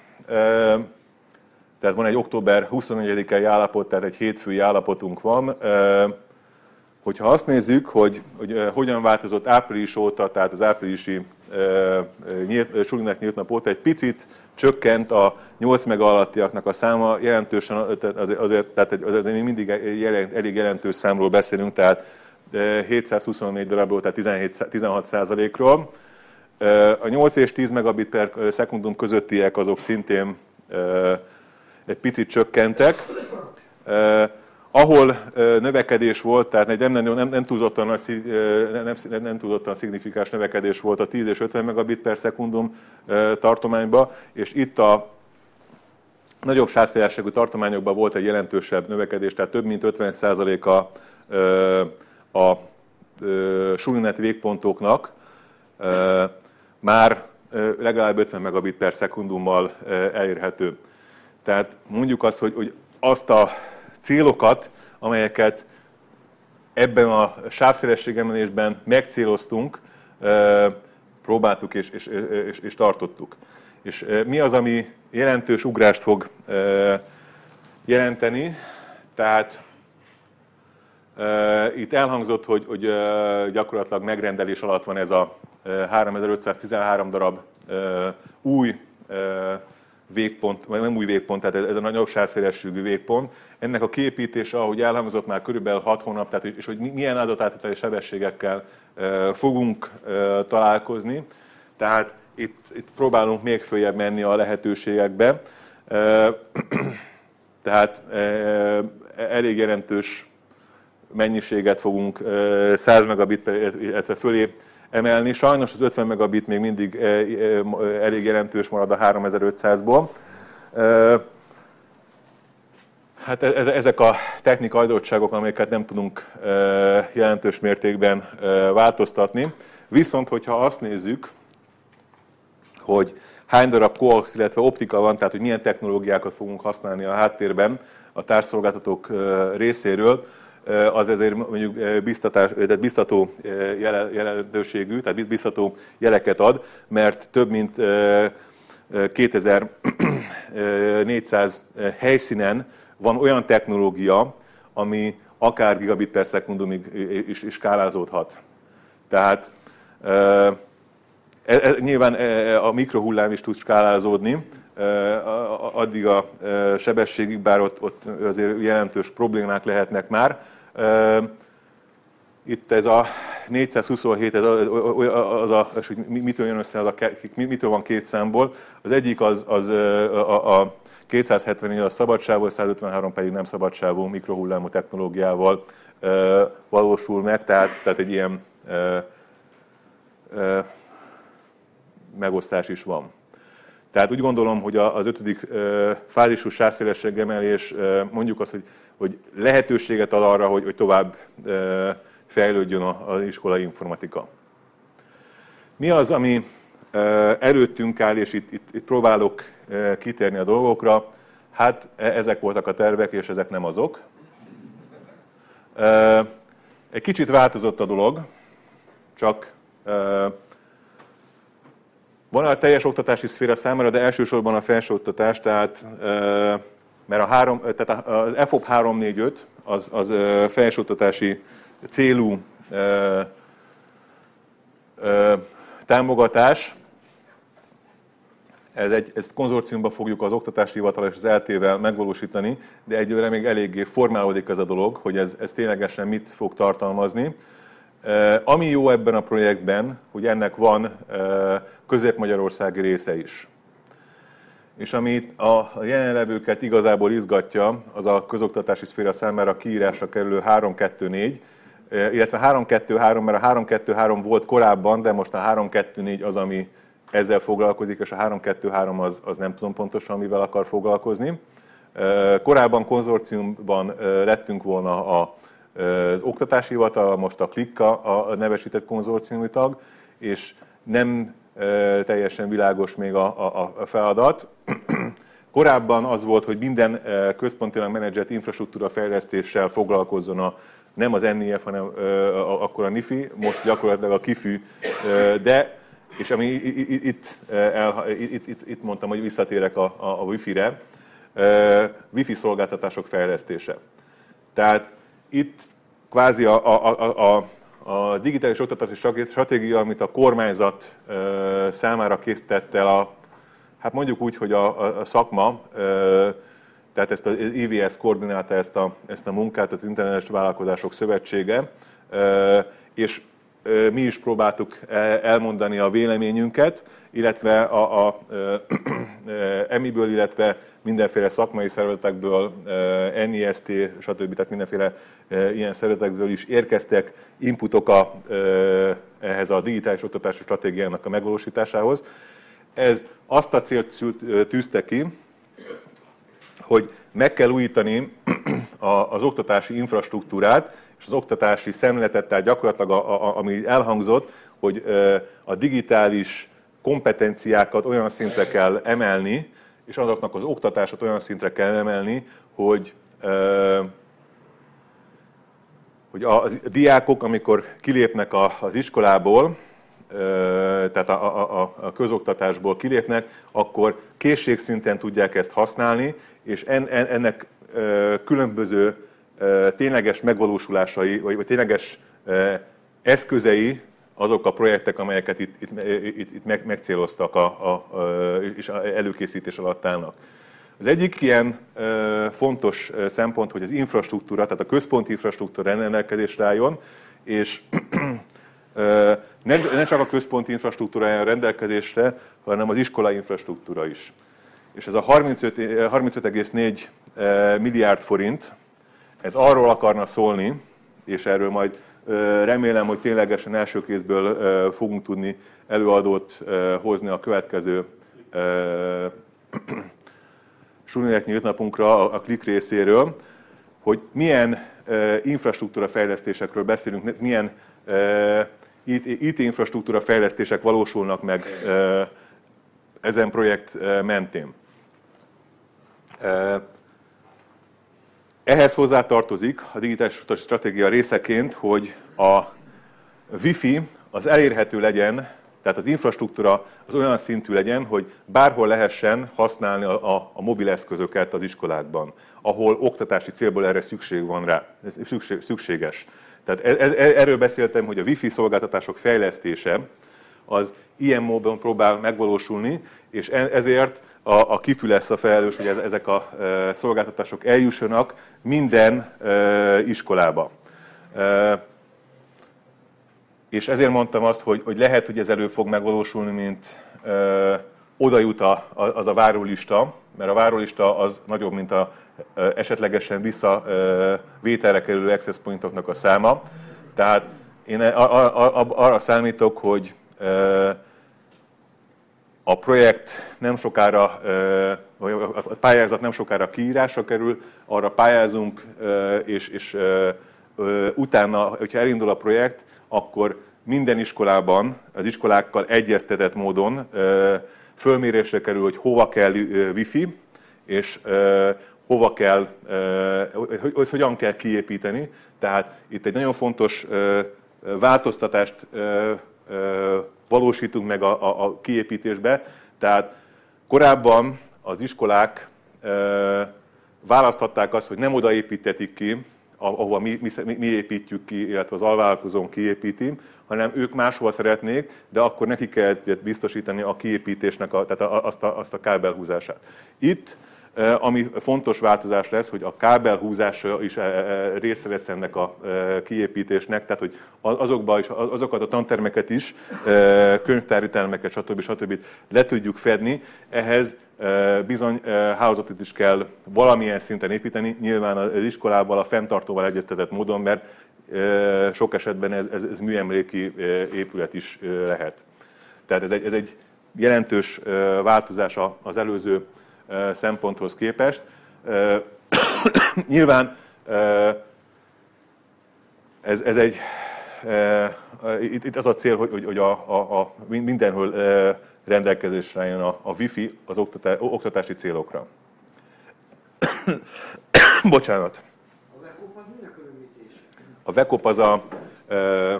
Tehát van egy október huszonegyedikei állapot, tehát egy hétfői állapotunk van. Hogyha azt nézzük, hogy, hogy hogyan változott április óta, tehát az áprilisi Sulinet nyílt nap óta, egy picit csökkent a nyolc mega alattiaknak a száma, jelentősen, azért, azért, tehát azért még mindig elég jelentős számról beszélünk, tehát hétszázhuszonnégy darabról, tehát tizenhat százalékról. A nyolc és tíz megabit per szekundum közöttiek azok szintén egy picit csökkentek. Ahol növekedés volt, tehát nem, nem, nem, nem, túlzottan, nagy, nem, nem túlzottan szignifikáns növekedés volt a tíz és ötven megabit per szekundum tartományban, és itt a nagyobb sávszélességű tartományokban volt egy jelentősebb növekedés, tehát több mint ötven százaléka a, a Sulinet végpontoknak már legalább ötven megabit per szekundummal elérhető. Tehát mondjuk azt, hogy, hogy azt a célokat, amelyeket ebben a sávszélességemelésben megcéloztunk, próbáltuk és, és, és, és tartottuk. És mi az, ami jelentős ugrást fog jelenteni? Tehát itt elhangzott, hogy, hogy gyakorlatilag megrendelés alatt van ez a háromezer-ötszáztizenhárom darab új végpont, vagy nem új végpont, tehát ez a nagyobb sávszélességű végpont. Ennek a kiépítése, ahogy elhangzott, már körülbelül hat hónap, tehát, és hogy milyen adatátviteli sebességekkel fogunk találkozni. Tehát itt, itt próbálunk még följebb menni a lehetőségekbe. Tehát elég jelentős mennyiséget fogunk száz megabit, illetve fölé emelni. Sajnos az ötven megabit még mindig elég jelentős marad a háromezer-ötszázból. Hát ezek a technikai adottságok, amelyeket nem tudunk jelentős mértékben változtatni. Viszont, hogyha azt nézzük, hogy hány darab coax, illetve optika van, tehát hogy milyen technológiákat fogunk használni a háttérben a társszolgáltatók részéről, az ezért mondjuk biztatás, tehát biztató jelentőségű, tehát biztató jeleket ad, mert több mint kétezer-négyszáz helyszínen van olyan technológia, ami akár gigabit per szekundumig is, is skálázódhat. Tehát e, e, nyilván a mikrohullám is tud skálázódni, addig a sebességig, bár ott, ott azért jelentős problémák lehetnek már. Itt ez a négyszázhuszonhét, ez az, az a, az, hogy mitől jön össze, az a, mitől van két számból. Az egyik az, az a, a kétszázhetvennégy a szabadsávú, száz ötvenhárom pedig nem szabadsávú mikrohullámú technológiával valósul meg, tehát, tehát egy ilyen ö, ö, megosztás is van. Tehát úgy gondolom, hogy az ötödik fázisú sávszélességemelés mondjuk azt, hogy, hogy lehetőséget ad arra, hogy, hogy tovább fejlődjön az iskolai informatika. Mi az, ami előttünk áll, és itt, itt, itt próbálok kitérni a dolgokra? Hát ezek voltak a tervek, és ezek nem azok. Egy kicsit változott a dolog, csak van a teljes oktatási szféra számára, de elsősorban a felsőoktatás, tehát, mert a három, tehát az e f o p három négy öt az, az felsőoktatási célú ö, ö, támogatás. Ez egy, ezt konzorciumban fogjuk az Oktatási Hivatal és az é té vel megvalósítani, de egyelőre még eléggé formálódik ez a dolog, hogy ez, ez ténylegesen mit fog tartalmazni. Ami jó ebben a projektben, hogy ennek van közép-magyarországi része is. És ami a jelenlevőket igazából izgatja, az a közoktatási szféra számára kiírásra kerülő három kettő négy. illetve három kettő három, mert a három kettő három volt korábban, de most a három kettő négy az, ami ezzel foglalkozik, és a három kettő három az, az nem tudom pontosan, mivel akar foglalkozni. Korábban konzorciumban lettünk volna az oktatási hivatal, most a Klikka a nevesített konzorciumi tag, és nem teljesen világos még a, a, a feladat. Korábban az volt, hogy minden központilag menedzselt infrastruktúra fejlesztéssel foglalkozzon a, nem az en i ef, hanem akkor a NIFI, most gyakorlatilag a KIFÜ, de, és ami itt, el, itt, itt, itt mondtam, hogy visszatérek a, a, a Wi-Fi-re, Wi-Fi szolgáltatások fejlesztése. Tehát itt kvázi a, a, a, a A digitális oktatási stratégia, amit a kormányzat számára készített el, a, hát mondjuk úgy, hogy a, a szakma, tehát ezt az i vé es koordinálta ezt a, ezt a munkát, az Internetes Vállalkozások Szövetsége, és mi is próbáltuk elmondani a véleményünket, illetve a, a em i-ből, illetve mindenféle szakmai szervezetekből, en i es té, stb. Tehát mindenféle ilyen szervezetekből is érkeztek inputok a, ehhez a digitális oktatási stratégiának a megvalósításához. Ez azt a célt tűzte ki, hogy meg kell újítani az oktatási infrastruktúrát, és az oktatási szemléletet, tehát gyakorlatilag, a, a, ami elhangzott, hogy a digitális kompetenciákat olyan szintre kell emelni, és azoknak az oktatását olyan szintre kell emelni, hogy, hogy a, a diákok, amikor kilépnek az iskolából, tehát a, a, a közoktatásból kilépnek, akkor készségszinten tudják ezt használni, és en, en, ennek különböző tényleges megvalósulásai, vagy, vagy tényleges eszközei azok a projektek, amelyeket itt, itt, itt, itt meg, megcéloztak a, a, a, és előkészítés alatt állnak. Az egyik ilyen fontos szempont, hogy az infrastruktúra, tehát a központi infrastruktúra rendelkezésre álljon, és nem csak a központi infrastruktúra álljon rendelkezésre, hanem az iskolai infrastruktúra is. És ez a harmincöt egész négy milliárd forint, ez arról akarna szólni, és erről majd remélem, hogy ténylegesen első kézből fogunk tudni előadót hozni a következő Suninet nyílt napunkra a Klik részéről, hogy milyen infrastruktúra fejlesztésekről beszélünk, milyen i té infrastruktúra fejlesztések valósulnak meg ezen projekt mentén. Ehhez hozzátartozik a digitális stratégia részeként, hogy a Wi-Fi az elérhető legyen, tehát az infrastruktúra az olyan szintű legyen, hogy bárhol lehessen használni a, a, a mobileszközöket az iskolákban, ahol oktatási célból erre szükség van rá, szükség, szükséges. Tehát ez, erről beszéltem, hogy a Wi-Fi szolgáltatások fejlesztése az ilyen módon próbál megvalósulni, és ezért a, a KIFÜ lesz a felelős, hogy ezek a szolgáltatások eljussanak minden iskolába. És ezért mondtam azt, hogy, hogy lehet, hogy ez előbb fog megvalósulni, mint ö, oda jut a, az a várólista, mert a várólista az nagyobb, mint a ö, esetlegesen visszavételre kerülő access pointoknak a száma. Tehát én a, a, a, arra számítok, hogy ö, a projekt nem sokára, ö, vagy a pályázat nem sokára kiírásra kerül, arra pályázunk, ö, és, és ö, ö, utána, hogyha elindul a projekt, akkor minden iskolában, az iskolákkal egyeztetett módon fölmérésre kerül, hogy hova kell Wi-Fi, és hova kell, hogy hogyan kell kiépíteni. Tehát itt egy nagyon fontos változtatást valósítunk meg a, a, a kiépítésbe. Tehát korábban az iskolák választhatták azt, hogy nem oda építetik ki, ahova mi, mi, mi építjük ki, illetve az alvállalkozón kiépíti, hanem ők máshova szeretnék, de akkor neki kell biztosítani a kiépítésnek a, tehát azt, a, azt a kábelhúzását. Itt, ami fontos változás lesz, hogy a kábelhúzása is része lesz ennek a kiépítésnek, tehát hogy azokba is, azokat a tantermeket is, könyvtári termeket, stb. stb. Le tudjuk fedni. Ehhez bizony hálózatot is kell valamilyen szinten építeni, nyilván az iskolával, a fenntartóval egyeztetett módon, mert sok esetben ez, ez, ez műemléki épület is lehet. Tehát ez egy, ez egy jelentős változás az előző szemponthoz képest. Nyilván ez, ez egy, itt, itt az a cél, hogy, hogy a, a, a mindenhol rendelkezésre jön a, a Wi-Fi az oktatá, oktatási célokra. Bocsánat. A Vekop az mi a körülmítés? A Vekop az a... Ö,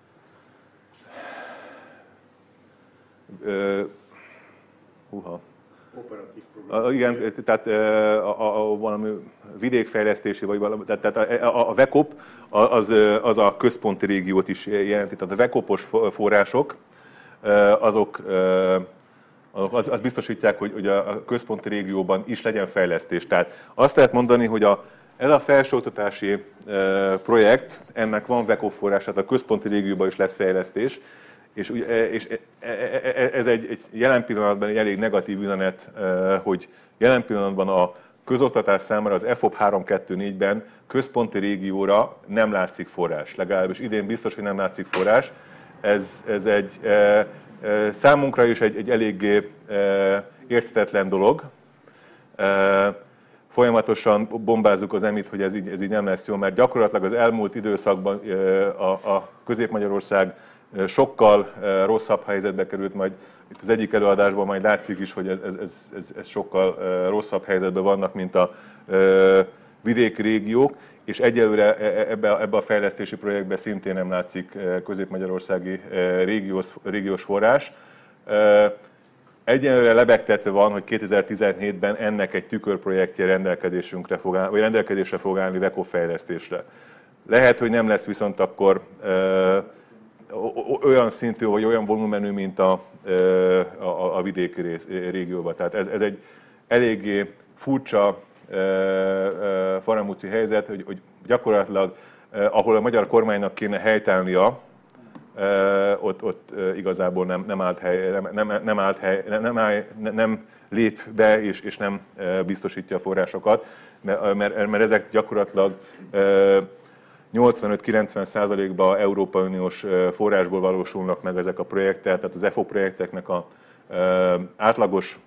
ö, húha. Operatív program. A, igen, tehát a, a, a valami vidékfejlesztési, vagy valami, tehát a, a Vekop az, az a központi régiót is jelenti. Tehát a Vekopos források, azok, az, az biztosítják, hogy, hogy a központi régióban is legyen fejlesztés. Tehát azt lehet mondani, hogy a, ez a felsőoktatási projekt, ennek van Vekop forrás, tehát a központi régióban is lesz fejlesztés, és, és ez egy, egy jelen pillanatban egy elég negatív üzenet, hogy jelen pillanatban a közoktatás számára az F O P három kettő négyben központi régióra nem látszik forrás. Legalábbis idén biztos, hogy nem látszik forrás. Ez, ez egy számunkra is egy, egy eléggé érthetetlen dolog. Folyamatosan bombázzuk az emit, hogy ez így, ez így nem lesz jó, mert gyakorlatilag az elmúlt időszakban a, a Közép-Magyarország sokkal rosszabb helyzetbe került, majd itt az egyik előadásban majd látszik is, hogy ez, ez, ez, ez sokkal rosszabb helyzetben vannak, mint a vidéki régiók, és egyelőre ebbe, ebbe a fejlesztési projektbe szintén nem látszik közép-magyarországi régiós, régiós forrás. Egyelőre lebegtetve van, hogy kétezer-tizenhétben ennek egy tükörprojektje rendelkezésünkre fog állni, vagy rendelkezésre fog állni Vekop fejlesztésre. Lehet, hogy nem lesz viszont akkor olyan szintű, vagy olyan volumenű, mint a, a, a vidéki régióban. Tehát ez, ez egy eléggé furcsa faramúci helyzet, hogy, hogy gyakorlatilag ahol a magyar kormánynak kéne helytállnia, ott, ott igazából nem, nem állt hely, nem, nem, nem, állt hely, nem, áll, nem lép be és, és nem biztosítja a forrásokat, mert, mert, mert ezek gyakorlatilag nyolcvanöt-kilencven százalékban Európai Uniós forrásból valósulnak meg ezek a projektek, tehát az F O projekteknek a átlagos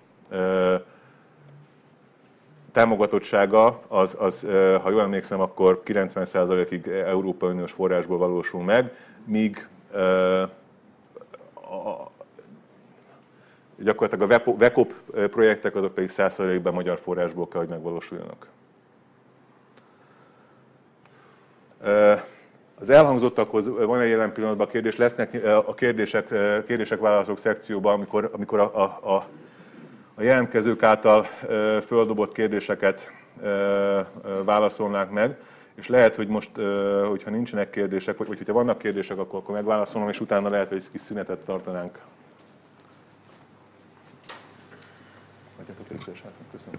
támogatottsága, az, az, ha jól emlékszem, akkor kilencven százalékig Európai Uniós forrásból valósul meg, míg a, gyakorlatilag a Vekop projektek azok pedig száz százalékban magyar forrásból kell, hogy megvalósuljanak. Az elhangzottakhoz van egy jelen pillanatban kérdés, lesznek a kérdések, kérdések válaszok szekcióban, amikor, amikor a, a, a a jelentkezők által földobott kérdéseket válaszolnák meg, és lehet, hogy most, hogyha nincsenek kérdések, vagy hogyha vannak kérdések, akkor, akkor megválaszolom, és utána lehet, hogy egy kis szünetet tartanánk. Köszönöm.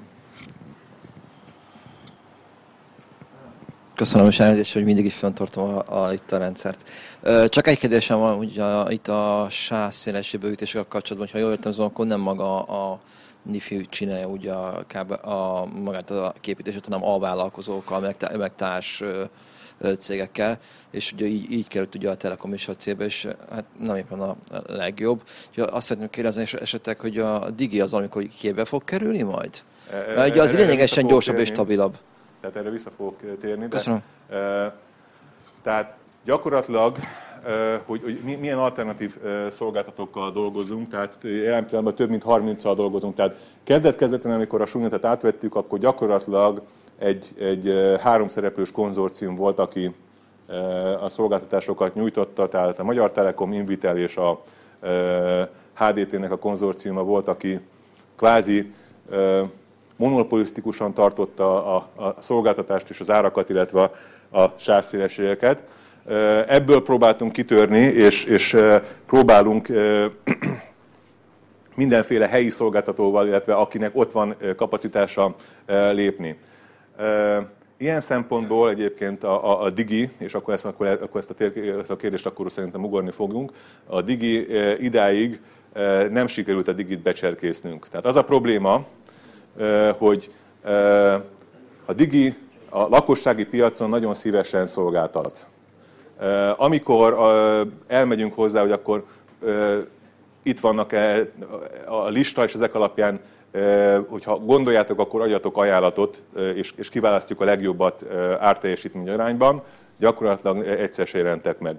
Köszönöm, és elnézést, hogy mindig is fenntartom a, a, itt a rendszert. Csak egy kérdésem van, hogy a, itt a sávszélesség bővítésekkel kapcsolatban, ha jól értem, akkor nem maga a NIFI csinálja ugye a, a, magát a képítését, hanem alvállalkozókkal, meg, meg társ cégekkel, és ugye így, így került ugye a Telekom is a célba, és hát nem éppen a legjobb. Ugye azt szeretném kérdezni esetleg, hogy a Digi az, amikor képbe fog kerülni majd? Mert ugye az lényegesen gyorsabb és stabilabb. Tehát erre vissza fogok térni. Köszönöm. De, e, tehát gyakorlatilag, e, hogy, hogy milyen alternatív e, szolgáltatókkal dolgozunk, tehát jelen pillanatban több mint harminccal dolgozunk. Tehát kezdet-kezdetben, amikor a Subnetet átvettük, akkor gyakorlatilag egy, egy háromszereplős konzorcium volt, aki e, a szolgáltatásokat nyújtotta, tehát a Magyar Telekom, Invitel és a e, há dé té-nek a konzorciuma volt, aki kvázi e, monopolisztikusan tartotta a, a szolgáltatást és az árakat, illetve a, a sávszélességeket. Ebből próbáltunk kitörni, és, és próbálunk mindenféle helyi szolgáltatóval, illetve akinek ott van kapacitása lépni. Ilyen szempontból egyébként a, a, a Digi, és akkor ezt, akkor, akkor ezt, a, tér, ezt a kérdést akkor szerintem ugorni fogunk, a Digi idáig nem sikerült a Digit becserkésznünk. Tehát az a probléma, hogy a Digi a lakossági piacon nagyon szívesen szolgáltat. Amikor elmegyünk hozzá, hogy akkor itt vannak a lista, és ezek alapján, hogyha gondoljátok, akkor adjatok ajánlatot, és, és kiválasztjuk a legjobbat árteljesítmény arányban, gyakorlatilag egyszer se jelentek meg.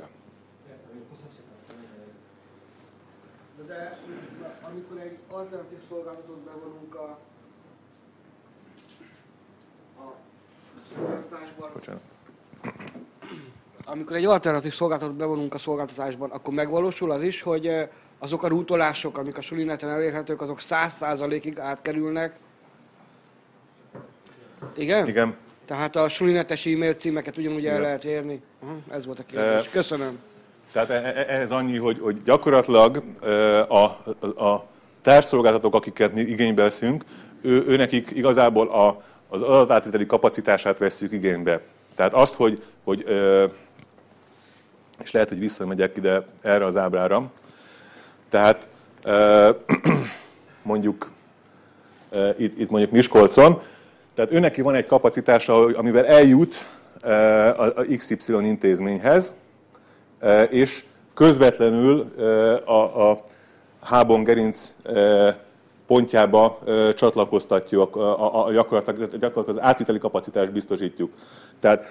De amikor egy alternatív szolgáltatót bevonunk a, a szolgáltatásban, Bocsánat. amikor egy alternatív szolgáltatót bevonunk a szolgáltatásban, akkor megvalósul az is, hogy azok a rútolások, amik a Sulineten elérhetők, azok száz százalékig átkerülnek. Igen? Igen. Tehát a Sulinetes e-mail címeket ugyanúgy el Igen. lehet érni. Aha, ez volt a kérdés. Köszönöm. Tehát ehhez annyi, hogy, hogy gyakorlatilag a, a, a társszolgáltatók, akiket mi igénybe veszünk, ő, ő nekik igazából a, az adatátviteli kapacitását vesszük igénybe. Tehát azt, hogy, hogy és lehet, hogy visszamegyek ide erre az ábrára, tehát mondjuk itt, itt mondjuk Miskolcon, tehát ő neki van egy kapacitása, amivel eljut a iksz ipszilon intézményhez, és közvetlenül a, a Hábon gerinc pontjába csatlakoztatjuk, a, a, a gyakorlatilag, gyakorlatilag az átviteli kapacitást biztosítjuk. Tehát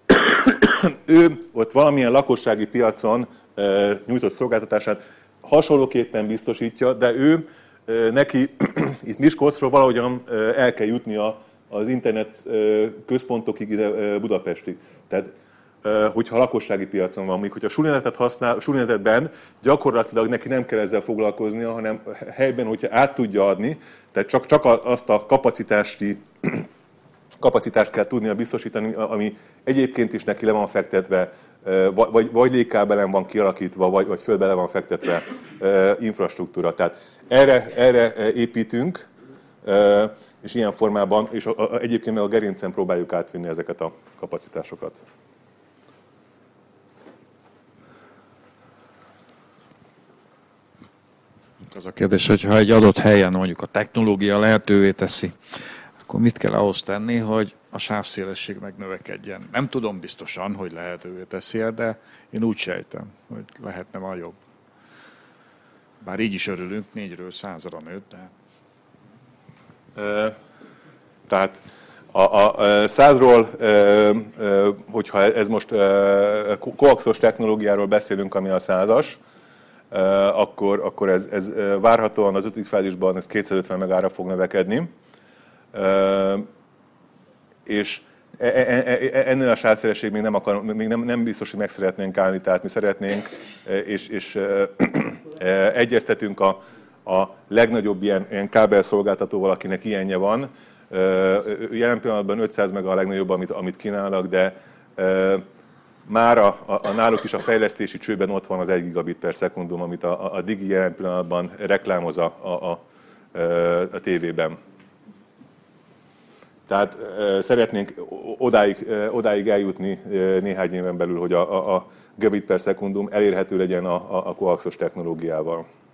ő ott valamilyen lakossági piacon nyújtott szolgáltatását hasonlóképpen biztosítja, de ő neki itt Miskolcról valahogyan el kell jutnia az internet központokig ide Budapestig. Tehát hogyha lakossági piacon van, míg hogyha Sulinetet használ, Sulinetben gyakorlatilag neki nem kell ezzel foglalkoznia, hanem helyben, hogyha át tudja adni, tehát csak, csak azt a kapacitási kapacitást kell tudnia biztosítani, ami egyébként is neki le van fektetve, vagy, vagy légkábelen van kialakítva, vagy, vagy földbe le van fektetve infrastruktúra. Tehát erre, erre építünk, és ilyen formában, és a, a, egyébként meg a gerincen próbáljuk átvinni ezeket a kapacitásokat. Az a kérdés, hogy ha egy adott helyen mondjuk a technológia lehetővé teszi, akkor mit kell ahhoz tenni, hogy a sávszélesség megnövekedjen? Nem tudom biztosan, hogy lehetővé teszi, de én úgy sejtem, hogy lehetne ma jobb. Bár így is örülünk, négyről százra nőtt, de... Tehát a, a százról, hogyha ez most koaxos technológiáról beszélünk, ami a százas, akkor, akkor ez, ez várhatóan az ötödik fázisban ez kétszázötven megára fog növekedni. És ennél a sávszélesség még, nem, akar, még nem, nem biztos, hogy meg szeretnénk állni, tehát mi szeretnénk, és, és egyeztetünk a, a legnagyobb ilyen, ilyen kábelszolgáltatóval, akinek ilyenje van. Jelen pillanatban ötszáz mega a legnagyobb, amit, amit kínálnak, de már a, a, a náluk is a fejlesztési csőben ott van az egy gigabit per szekundum, amit a, a Digi jelen pillanatban reklámoz a, a, a, a tévében. Tehát szeretnénk odáig, odáig eljutni néhány éven belül, hogy a, a, a gigabit per szekundum elérhető legyen a, a, a koaxos technológiával.